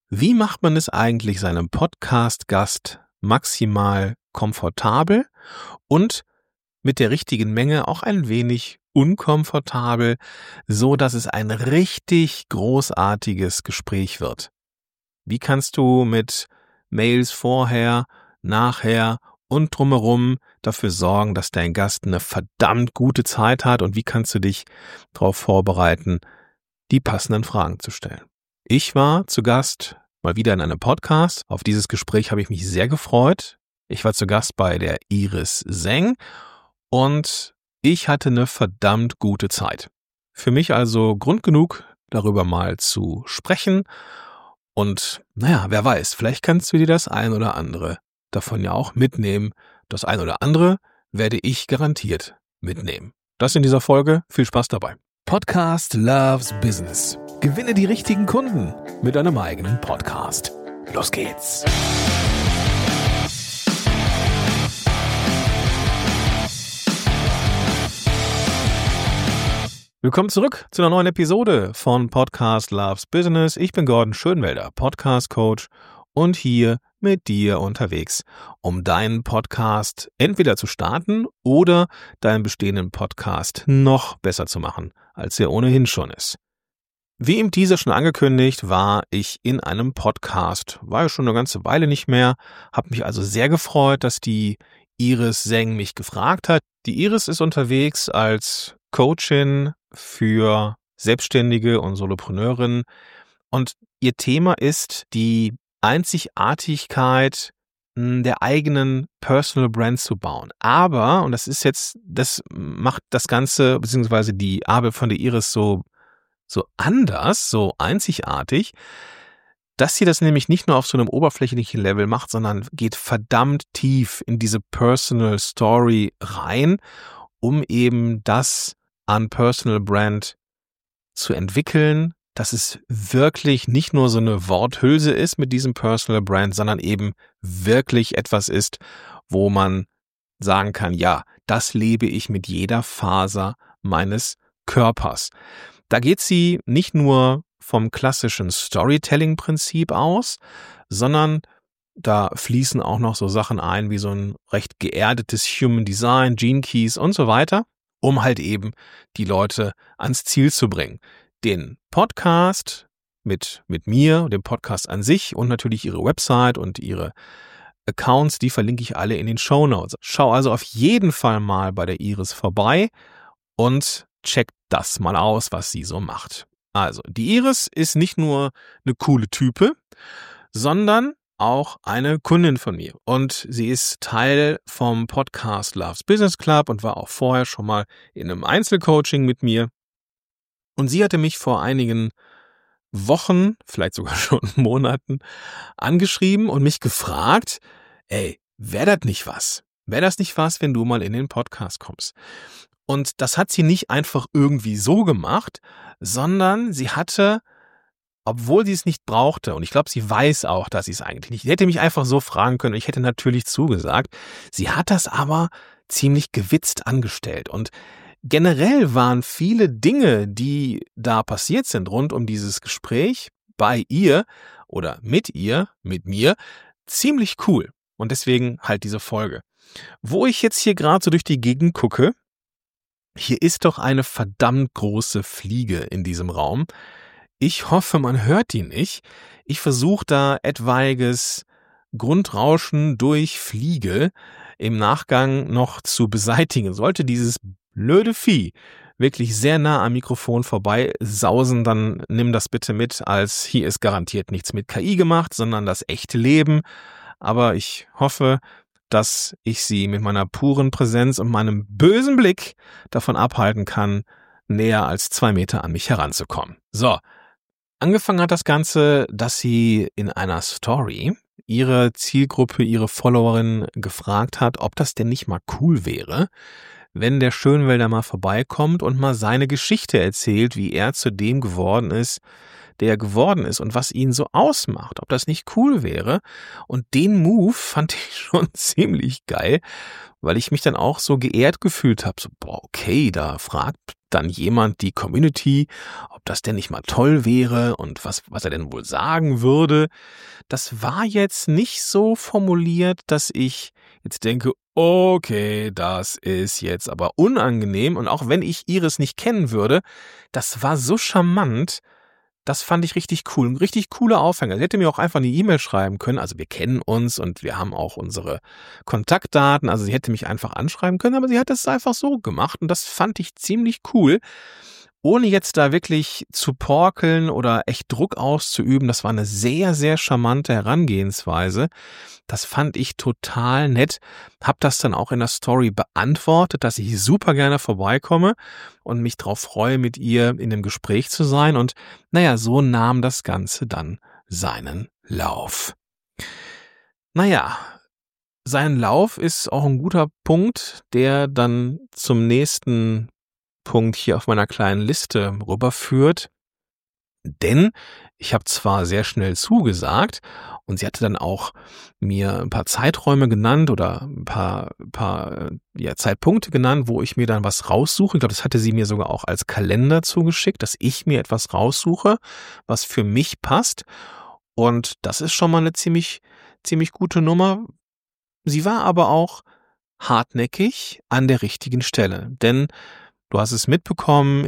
Wie macht man es eigentlich seinem Podcast-Gast maximal komfortabel und mit der richtigen Menge auch ein wenig unkomfortabel, so dass es ein richtig großartiges Gespräch wird? Wie kannst du mit Mails vorher, nachher und drumherum dafür sorgen, dass dein Gast eine verdammt gute Zeit hat, und wie kannst du dich darauf vorbereiten, die passenden Fragen zu stellen? Ich war zu Gast mal wieder in einem Podcast. Auf dieses Gespräch habe ich mich sehr gefreut. Ich war zu Gast bei der Iris Seng und ich hatte eine verdammt gute Zeit. Für mich also Grund genug, darüber mal zu sprechen. Und wer weiß, vielleicht kannst du dir das ein oder andere davon ja auch mitnehmen. Das ein oder andere werde ich garantiert mitnehmen. Das in dieser Folge. Viel Spaß dabei. Podcast Loves Business. Gewinne die richtigen Kunden mit deinem eigenen Podcast. Los geht's. Willkommen zurück zu einer neuen Episode von Podcast Loves Business. Ich bin Gordon Schönwelder, Podcast Coach und hier mit dir unterwegs, um deinen Podcast entweder zu starten oder deinen bestehenden Podcast noch besser zu machen, als er ohnehin schon ist. Wie im Teaser schon angekündigt, war ich in einem Podcast, war ja schon eine ganze Weile nicht mehr, habe mich also sehr gefreut, dass die Iris Seng mich gefragt hat. Die Iris ist unterwegs als Coachin für Selbstständige und Solopreneurinnen und ihr Thema ist die Einzigartigkeit der eigenen Personal Brand zu bauen. Aber, und das macht das Ganze, beziehungsweise die Arbeit von der Iris so anders, so einzigartig, dass sie das nämlich nicht nur auf so einem oberflächlichen Level macht, sondern geht verdammt tief in diese Personal Story rein, um eben das an Personal Brand zu entwickeln, dass es wirklich nicht nur so eine Worthülse ist mit diesem Personal Brand, sondern eben wirklich etwas ist, wo man sagen kann, ja, das lebe ich mit jeder Faser meines Körpers. Da geht sie nicht nur vom klassischen Storytelling-Prinzip aus, sondern da fließen auch noch so Sachen ein wie so ein recht geerdetes Human Design, Gene Keys und so weiter, um halt eben die Leute ans Ziel zu bringen. Den Podcast mit mir, den Podcast an sich und natürlich ihre Website und ihre Accounts, die verlinke ich alle in den Shownotes. Schau also auf jeden Fall mal bei der Iris vorbei und check das mal aus, was sie so macht. Also, die Iris ist nicht nur eine coole Type, sondern auch eine Kundin von mir. Und sie ist Teil vom Podcast Loves Business Club und war auch vorher schon mal in einem Einzelcoaching mit mir. Und sie hatte mich vor einigen Wochen, vielleicht sogar schon Monaten, angeschrieben und mich gefragt, wäre das nicht was? Wäre das nicht was, wenn du mal in den Podcast kommst? Und das hat sie nicht einfach irgendwie so gemacht, sondern sie hatte, obwohl sie es nicht brauchte, und ich glaube, sie weiß auch, dass sie es eigentlich nicht, sie hätte mich einfach so fragen können, und ich hätte natürlich zugesagt, sie hat das aber ziemlich gewitzt angestellt. Und generell waren viele Dinge, die da passiert sind rund um dieses Gespräch bei ihr oder mit mir, ziemlich cool. Und deswegen halt diese Folge. Wo ich jetzt hier gerade so durch die Gegend gucke, hier ist doch eine verdammt große Fliege in diesem Raum. Ich hoffe, man hört die nicht. Ich versuche da etwaiges Grundrauschen durch Fliege im Nachgang noch zu beseitigen. Sollte dieses blöde Vieh wirklich sehr nah am Mikrofon vorbei sausen, dann nimm das bitte mit, als hier ist garantiert nichts mit KI gemacht, sondern das echte Leben. Aber ich hoffe, dass ich sie mit meiner puren Präsenz und meinem bösen Blick davon abhalten kann, näher als 2 Meter an mich heranzukommen. So, angefangen hat das Ganze, dass sie in einer Story ihre Zielgruppe, ihre Followerin gefragt hat, ob das denn nicht mal cool wäre, wenn der Schönwelder mal vorbeikommt und mal seine Geschichte erzählt, wie er zu dem geworden ist, der geworden ist und was ihn so ausmacht, ob das nicht cool wäre. Und den Move fand ich schon ziemlich geil, weil ich mich dann auch so geehrt gefühlt habe. So, boah, okay, da fragt dann jemand die Community, ob das denn nicht mal toll wäre und was er denn wohl sagen würde. Das war jetzt nicht so formuliert, dass ich jetzt denke, okay, das ist jetzt aber unangenehm. Und auch wenn ich Iris nicht kennen würde, das war so charmant. Das fand ich richtig cool. Ein richtig cooler Aufhänger. Sie hätte mir auch einfach eine E-Mail schreiben können. Also wir kennen uns und wir haben auch unsere Kontaktdaten. Also sie hätte mich einfach anschreiben können, aber sie hat es einfach so gemacht und das fand ich ziemlich cool. Ohne jetzt da wirklich zu porkeln oder echt Druck auszuüben, das war eine sehr, sehr charmante Herangehensweise. Das fand ich total nett. Hab das dann auch in der Story beantwortet, dass ich super gerne vorbeikomme und mich drauf freue, mit ihr in dem Gespräch zu sein. Und naja, so nahm das Ganze dann seinen Lauf. Naja, sein Lauf ist auch ein guter Punkt, der dann zum nächsten Punkt hier auf meiner kleinen Liste rüberführt, denn ich habe zwar sehr schnell zugesagt und sie hatte dann auch mir ein paar Zeiträume genannt oder ein paar Zeitpunkte genannt, wo ich mir dann was raussuche. Ich glaube, das hatte sie mir sogar auch als Kalender zugeschickt, dass ich mir etwas raussuche, was für mich passt. Und das ist schon mal eine ziemlich gute Nummer. Sie war aber auch hartnäckig an der richtigen Stelle, denn du hast es mitbekommen,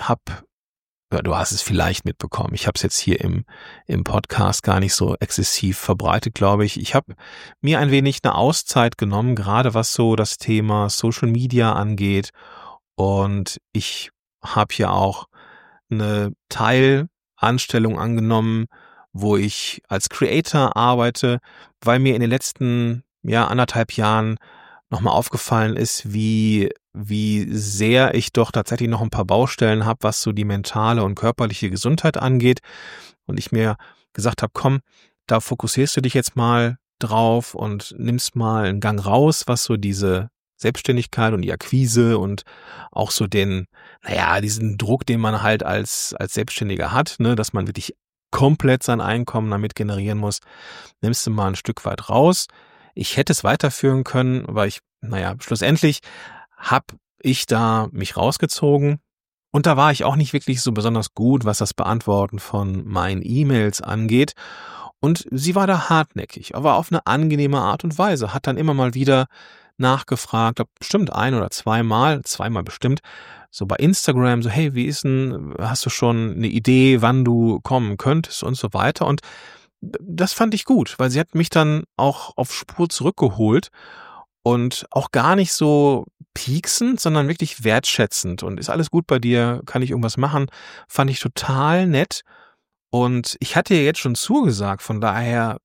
du hast es vielleicht mitbekommen. Ich habe es jetzt hier im Podcast gar nicht so exzessiv verbreitet, glaube ich. Ich habe mir ein wenig eine Auszeit genommen, gerade was so das Thema Social Media angeht. Und ich habe hier auch eine Teilanstellung angenommen, wo ich als Creator arbeite, weil mir in den letzten 1,5 Jahren nochmal aufgefallen ist, wie sehr ich doch tatsächlich noch ein paar Baustellen habe, was so die mentale und körperliche Gesundheit angeht. Und ich mir gesagt habe, komm, da fokussierst du dich jetzt mal drauf und nimmst mal einen Gang raus, was so diese Selbstständigkeit und die Akquise und auch so diesen Druck, den man halt als Selbstständiger hat, ne, dass man wirklich komplett sein Einkommen damit generieren muss, nimmst du mal ein Stück weit raus. Ich hätte es weiterführen können, aber schlussendlich habe ich da mich rausgezogen und da war ich auch nicht wirklich so besonders gut, was das Beantworten von meinen E-Mails angeht. Und sie war da hartnäckig, aber auf eine angenehme Art und Weise, hat dann immer mal wieder nachgefragt, bestimmt ein- oder zweimal bestimmt, so bei Instagram, so hey, hast du schon eine Idee, wann du kommen könntest und so weiter. Und das fand ich gut, weil sie hat mich dann auch auf Spur zurückgeholt und auch gar nicht so pieksend, sondern wirklich wertschätzend und ist alles gut bei dir, kann ich irgendwas machen, fand ich total nett und ich hatte ja jetzt schon zugesagt, von daher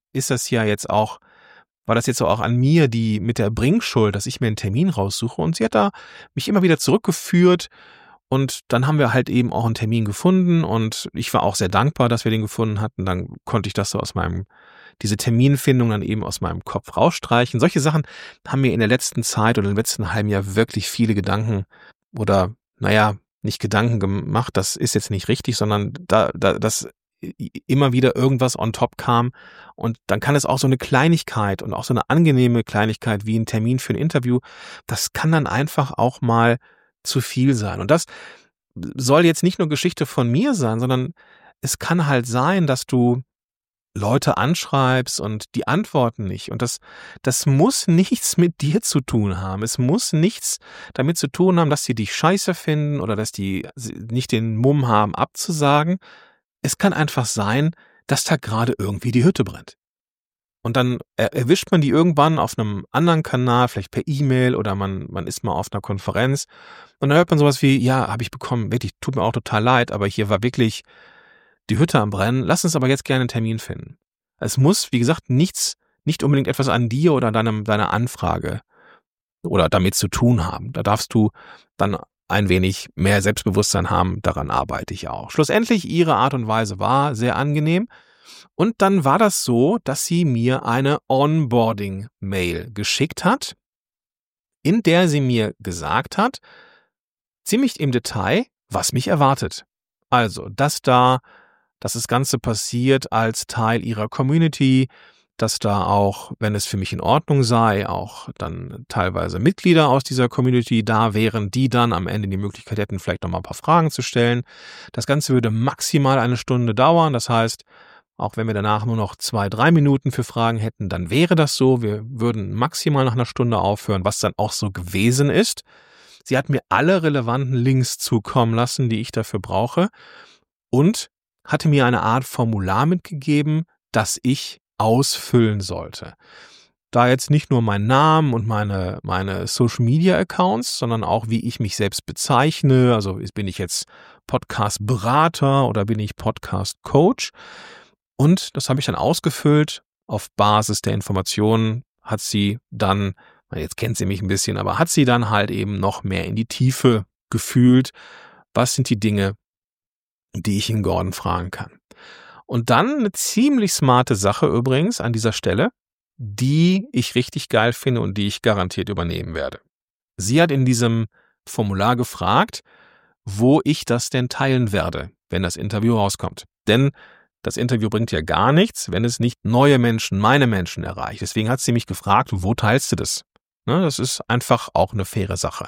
war das jetzt auch an mir die mit der Bringschuld, dass ich mir einen Termin raussuche und sie hat da mich immer wieder zurückgeführt und dann haben wir halt eben auch einen Termin gefunden und ich war auch sehr dankbar, dass wir den gefunden hatten. Dann konnte ich das so diese Terminfindung dann eben aus meinem Kopf rausstreichen. Solche Sachen haben mir in der letzten Zeit oder im letzten halben Jahr wirklich viele Gedanken oder, nicht Gedanken gemacht, das ist jetzt nicht richtig, sondern dass immer wieder irgendwas on top kam und dann kann es auch so eine Kleinigkeit und auch so eine angenehme Kleinigkeit wie ein Termin für ein Interview, das kann dann einfach auch mal zu viel sein. Und das soll jetzt nicht nur Geschichte von mir sein, sondern es kann halt sein, dass du Leute anschreibst und die antworten nicht. Und das muss nichts mit dir zu tun haben. Es muss nichts damit zu tun haben, dass sie dich scheiße finden oder dass die nicht den Mumm haben, abzusagen. Es kann einfach sein, dass da gerade irgendwie die Hütte brennt. Und dann erwischt man die irgendwann auf einem anderen Kanal, vielleicht per E-Mail oder man ist mal auf einer Konferenz und dann hört man sowas wie, ja, habe ich bekommen, wirklich, tut mir auch total leid, aber hier war wirklich die Hütte am Brennen, lass uns aber jetzt gerne einen Termin finden. Es muss, wie gesagt, nicht unbedingt etwas an dir oder deiner Anfrage oder damit zu tun haben. Da darfst du dann ein wenig mehr Selbstbewusstsein haben, daran arbeite ich auch. Schlussendlich, ihre Art und Weise war sehr angenehm. Und dann war das so, dass sie mir eine Onboarding-Mail geschickt hat, in der sie mir gesagt hat, ziemlich im Detail, was mich erwartet. Also, dass da dass das Ganze passiert als Teil ihrer Community, dass da auch, wenn es für mich in Ordnung sei, auch dann teilweise Mitglieder aus dieser Community da wären, die dann am Ende die Möglichkeit hätten, vielleicht nochmal ein paar Fragen zu stellen. Das Ganze würde maximal 1 Stunde dauern. Das heißt, auch wenn wir danach nur noch 2-3 Minuten für Fragen hätten, dann wäre das so. Wir würden maximal nach 1 Stunde aufhören, was dann auch so gewesen ist. Sie hat mir alle relevanten Links zukommen lassen, die ich dafür brauche, und hatte mir eine Art Formular mitgegeben, das ich ausfüllen sollte. Da jetzt nicht nur meinen Namen und meine Social-Media-Accounts, sondern auch, wie ich mich selbst bezeichne. Also bin ich jetzt Podcast-Berater oder bin ich Podcast-Coach? Und das habe ich dann ausgefüllt. Auf Basis der Informationen hat sie dann, jetzt kennt sie mich ein bisschen, aber hat sie dann halt eben noch mehr in die Tiefe gefühlt. Was sind die Dinge, die ich in Gordon fragen kann? Und dann eine ziemlich smarte Sache übrigens an dieser Stelle, die ich richtig geil finde und die ich garantiert übernehmen werde. Sie hat in diesem Formular gefragt, wo ich das denn teilen werde, wenn das Interview rauskommt. Denn das Interview bringt ja gar nichts, wenn es nicht neue Menschen, meine Menschen erreicht. Deswegen hat sie mich gefragt, wo teilst du das? Das ist einfach auch eine faire Sache.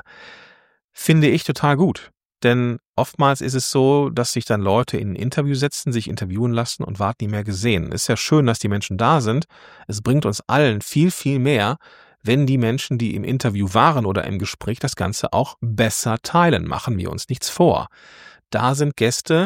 Finde ich total gut. Denn oftmals ist es so, dass sich dann Leute in ein Interview setzen, sich interviewen lassen und warten nie mehr gesehen. Ist ja schön, dass die Menschen da sind. Es bringt uns allen viel, viel mehr, wenn die Menschen, die im Interview waren oder im Gespräch, das Ganze auch besser teilen. Machen wir uns nichts vor. Da sind Gäste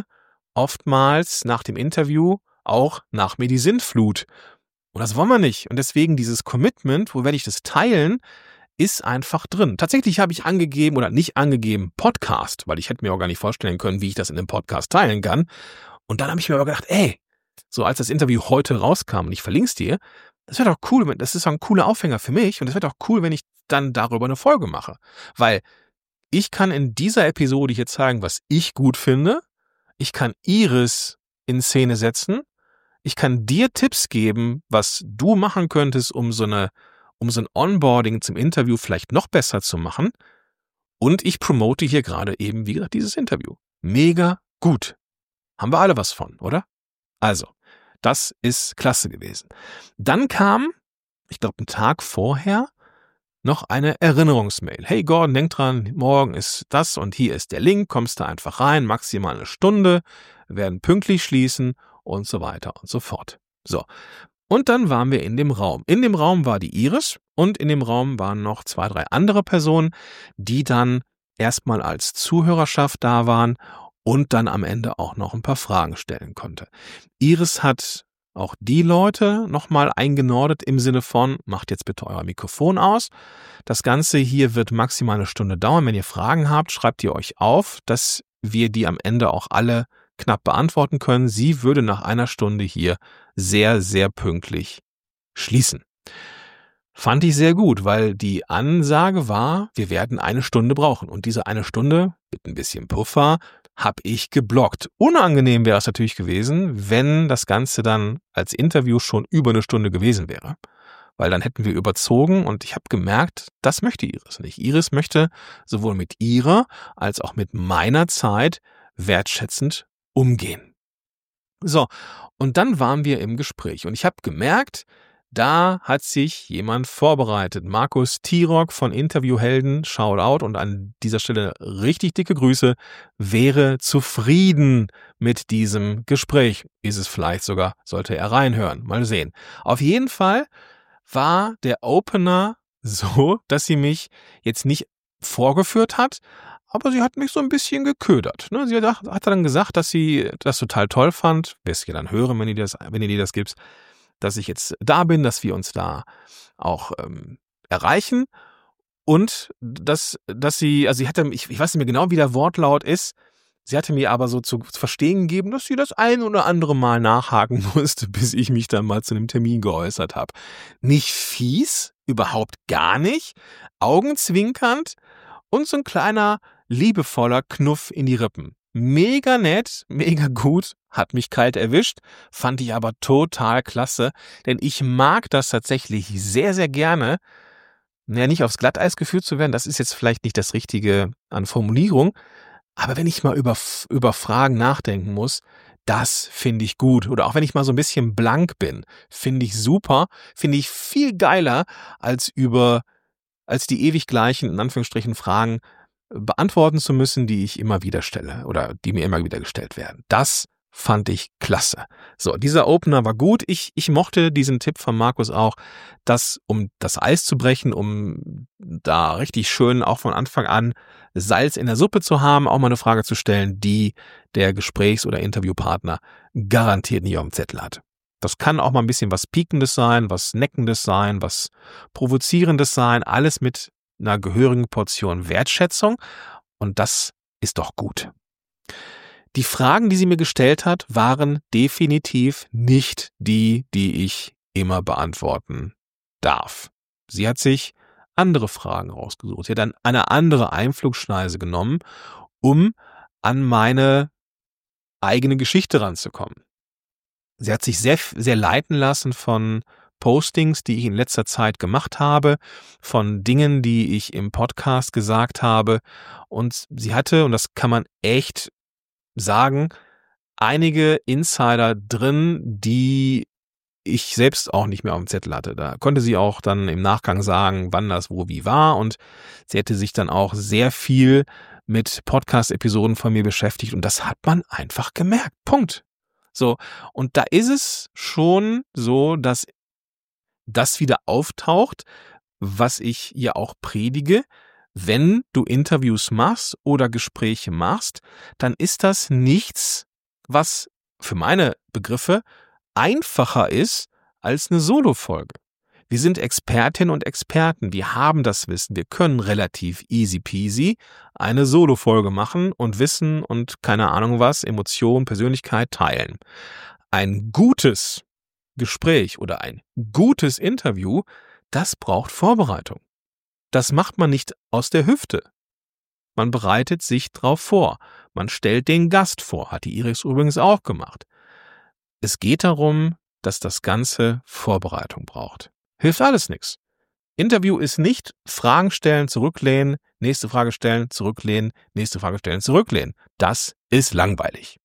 oftmals nach dem Interview auch nach mir die Sintflut. Und das wollen wir nicht. Und deswegen dieses Commitment, wo werde ich das teilen, ist einfach drin. Tatsächlich habe ich angegeben oder nicht angegeben Podcast, weil ich hätte mir auch gar nicht vorstellen können, wie ich das in einem Podcast teilen kann. Und dann habe ich mir aber gedacht, so als das Interview heute rauskam und ich verlinke es dir, das wäre doch cool, das ist doch ein cooler Aufhänger für mich und das wäre doch cool, wenn ich dann darüber eine Folge mache. Weil ich kann in dieser Episode hier zeigen, was ich gut finde. Ich kann Iris in Szene setzen. Ich kann dir Tipps geben, was du machen könntest, um so ein Onboarding zum Interview vielleicht noch besser zu machen. Und ich promote hier gerade eben, wie gesagt, dieses Interview. Mega gut. Haben wir alle was von, oder? Also, das ist klasse gewesen. Dann kam, ich glaube, einen Tag vorher, noch eine Erinnerungsmail. Hey Gordon, denk dran, morgen ist das und hier ist der Link, kommst da einfach rein, maximal 1 Stunde, werden pünktlich schließen und so weiter und so fort. So. Und dann waren wir in dem Raum. In dem Raum war die Iris und in dem Raum waren noch 2-3 andere Personen, die dann erstmal als Zuhörerschaft da waren und dann am Ende auch noch ein paar Fragen stellen konnte. Iris hat auch die Leute nochmal eingenordet im Sinne von, macht jetzt bitte euer Mikrofon aus. Das Ganze hier wird maximal 1 Stunde dauern. Wenn ihr Fragen habt, schreibt ihr euch auf, dass wir die am Ende auch alle knapp beantworten können. Sie würde nach 1 Stunde hier sehr, sehr pünktlich schließen. Fand ich sehr gut, weil die Ansage war, wir werden 1 Stunde brauchen. Und diese 1 Stunde, mit ein bisschen Puffer, habe ich geblockt. Unangenehm wäre es natürlich gewesen, wenn das Ganze dann als Interview schon über 1 Stunde gewesen wäre. Weil dann hätten wir überzogen und ich habe gemerkt, das möchte Iris nicht. Iris möchte sowohl mit ihrer als auch mit meiner Zeit wertschätzend umgehen. So, und dann waren wir im Gespräch und ich habe gemerkt, da hat sich jemand vorbereitet. Markus Tirock von Interviewhelden, Shoutout und an dieser Stelle richtig dicke Grüße, wäre zufrieden mit diesem Gespräch. Ist es vielleicht sogar, sollte er reinhören. Mal sehen. Auf jeden Fall war der Opener so, dass sie mich jetzt nicht vorgeführt hat, aber sie hat mich so ein bisschen geködert. Sie hat dann gesagt, dass sie das total toll fand. Wirst du ja dann hören, wenn ihr dir das gibst, dass ich jetzt da bin, dass wir uns da auch erreichen und dass sie, also sie hatte, ich weiß nicht mehr genau, wie der Wortlaut ist, sie hatte mir aber so zu verstehen gegeben, dass sie das ein oder andere Mal nachhaken musste, bis ich mich dann mal zu einem Termin geäußert habe. Nicht fies, überhaupt gar nicht, augenzwinkernd und so ein kleiner liebevoller Knuff in die Rippen. Mega nett, mega gut, hat mich kalt erwischt, fand ich aber total klasse, denn ich mag das tatsächlich sehr, sehr gerne, nicht aufs Glatteis geführt zu werden, das ist jetzt vielleicht nicht das Richtige an Formulierung, aber wenn ich mal über Fragen nachdenken muss, das finde ich gut. Oder auch wenn ich mal so ein bisschen blank bin, finde ich super, finde ich viel geiler, als die ewig gleichen, in Anführungsstrichen, Fragen beantworten zu müssen, die ich immer wieder stelle oder die mir immer wieder gestellt werden. Das fand ich klasse. So, dieser Opener war gut. Ich mochte diesen Tipp von Markus auch, dass, um das Eis zu brechen, um da richtig schön auch von Anfang an Salz in der Suppe zu haben, auch mal eine Frage zu stellen, die der Gesprächs- oder Interviewpartner garantiert nicht auf dem Zettel hat. Das kann auch mal ein bisschen was Piekendes sein, was Neckendes sein, was Provozierendes sein, alles mit einer gehörigen Portion Wertschätzung, und das ist doch gut. Die Fragen, die sie mir gestellt hat, waren definitiv nicht die ich immer beantworten darf. Sie hat sich andere Fragen rausgesucht. Sie hat dann eine andere Einflugschneise genommen, um an meine eigene Geschichte ranzukommen. Sie hat sich sehr, sehr leiten lassen von Postings, die ich in letzter Zeit gemacht habe, von Dingen, die ich im Podcast gesagt habe. Und sie hatte, und das kann man echt sagen, einige Insider drin, die ich selbst auch nicht mehr auf dem Zettel hatte. Da konnte sie auch dann im Nachgang sagen, wann das wo wie war, und sie hätte sich dann auch sehr viel mit Podcast-Episoden von mir beschäftigt, und das hat man einfach gemerkt. Punkt. So, und da ist es schon so, dass das wieder auftaucht, was ich ja auch predige. Wenn du Interviews machst oder Gespräche machst, dann ist das nichts, was für meine Begriffe einfacher ist als eine Solo-Folge. Wir sind Expertinnen und Experten, wir haben das Wissen, wir können relativ easy peasy eine Solo-Folge machen und Wissen und keine Ahnung was, Emotion, Persönlichkeit teilen. Ein gutes Gespräch oder ein gutes Interview, das braucht Vorbereitung. Das macht man nicht aus der Hüfte. Man bereitet sich drauf vor. Man stellt den Gast vor. Hat die Iris übrigens auch gemacht. Es geht darum, dass das Ganze Vorbereitung braucht. Hilft alles nichts. Interview ist nicht Fragen stellen, zurücklehnen, nächste Frage stellen, zurücklehnen, nächste Frage stellen, zurücklehnen. Das ist langweilig.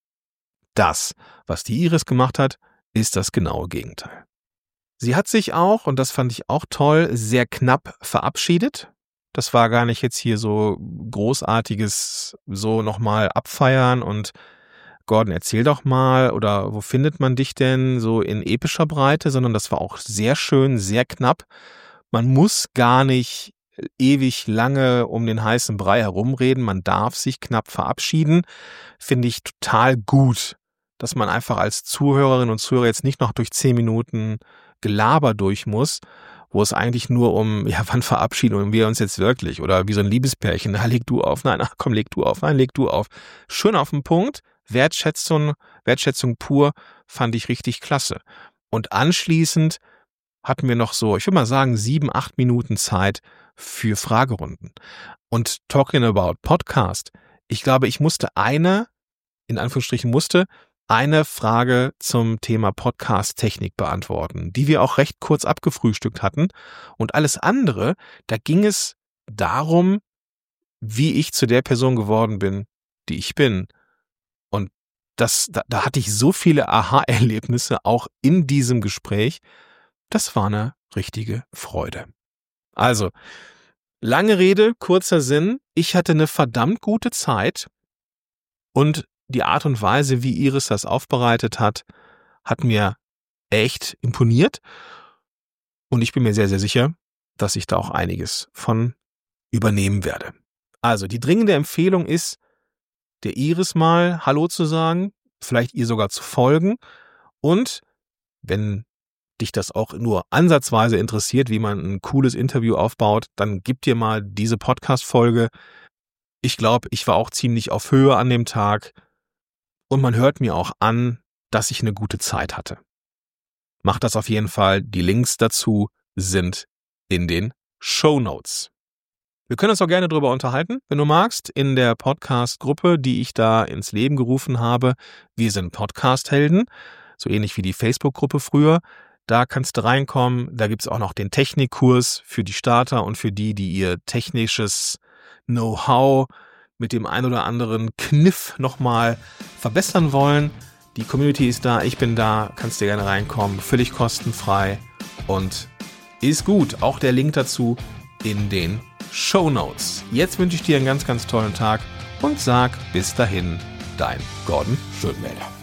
Das, was die Iris gemacht hat, ist das genaue Gegenteil. Sie hat sich auch, und das fand ich auch toll, sehr knapp verabschiedet. Das war gar nicht jetzt hier so großartiges, so nochmal abfeiern und Gordon, erzähl doch mal, oder wo findet man dich denn so in epischer Breite, sondern das war auch sehr schön, sehr knapp. Man muss gar nicht ewig lange um den heißen Brei herumreden, man darf sich knapp verabschieden. Finde ich total gut, dass man einfach als Zuhörerin und Zuhörer jetzt nicht noch durch 10 Minuten Gelaber durch muss, wo es eigentlich nur um, ja, wann verabschieden wir uns jetzt wirklich? Oder wie so ein Liebespärchen, na, leg du auf, nein, ach komm, leg du auf, nein, leg du auf. Schön auf den Punkt, Wertschätzung pur, fand ich richtig klasse. Und anschließend hatten wir noch so, ich würde mal sagen, 7, 8 Minuten Zeit für Fragerunden. Und talking about Podcast, ich glaube, ich musste eine Frage zum Thema Podcast-Technik beantworten, die wir auch recht kurz abgefrühstückt hatten. Und alles andere, da ging es darum, wie ich zu der Person geworden bin, die ich bin. Und da hatte ich so viele Aha-Erlebnisse auch in diesem Gespräch. Das war eine richtige Freude. Also, lange Rede, kurzer Sinn. Ich hatte eine verdammt gute Zeit, und die Art und Weise, wie Iris das aufbereitet hat, hat mir echt imponiert. Und ich bin mir sehr, sehr sicher, dass ich da auch einiges von übernehmen werde. Also, die dringende Empfehlung ist, der Iris mal Hallo zu sagen, vielleicht ihr sogar zu folgen. Und wenn dich das auch nur ansatzweise interessiert, wie man ein cooles Interview aufbaut, dann gib dir mal diese Podcast-Folge. Ich glaube, ich war auch ziemlich auf Höhe an dem Tag. Und man hört mir auch an, dass ich eine gute Zeit hatte. Mach das auf jeden Fall. Die Links dazu sind in den Shownotes. Wir können uns auch gerne drüber unterhalten, wenn du magst, in der Podcast-Gruppe, die ich da ins Leben gerufen habe. Wir sind Podcast-Helden, so ähnlich wie die Facebook-Gruppe früher. Da kannst du reinkommen. Da gibt's auch noch den Technikkurs für die Starter und für die ihr technisches Know-how mit dem ein oder anderen Kniff nochmal verbessern wollen. Die Community ist da, ich bin da, kannst dir gerne reinkommen, völlig kostenfrei und ist gut. Auch der Link dazu in den Shownotes. Jetzt wünsche ich dir einen ganz, ganz tollen Tag und sag bis dahin, dein Gordon Schönwälder.